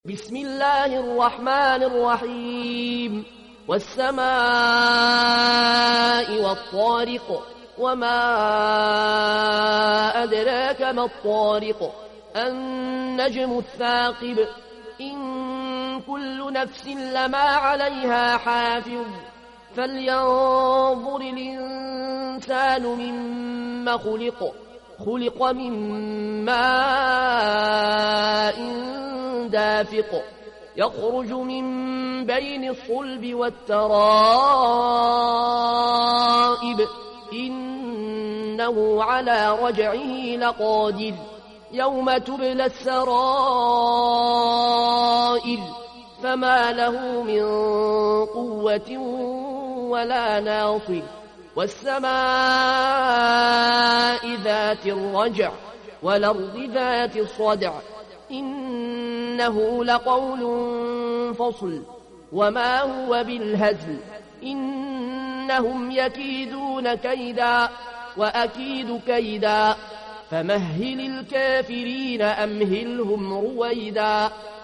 بسم الله الرحمن الرحيم والسماء والطارق وما أدراك ما الطارق النجم الثاقب إن كل نفس لما عليها حافظ فلينظر الإنسان مما خلق من ماء دافق يخرج من بين الصلب والترائب إنه على رجعه لقادر يوم تبلى السرائر فما له من قوة ولا ناصر والسماء ذات الرجع والأرض ذات الصدع إنه لقول فصل وما هو بالهزل إنهم يكيدون كيدا وأكيد كيدا فمهل الكافرين أمهلهم رويدا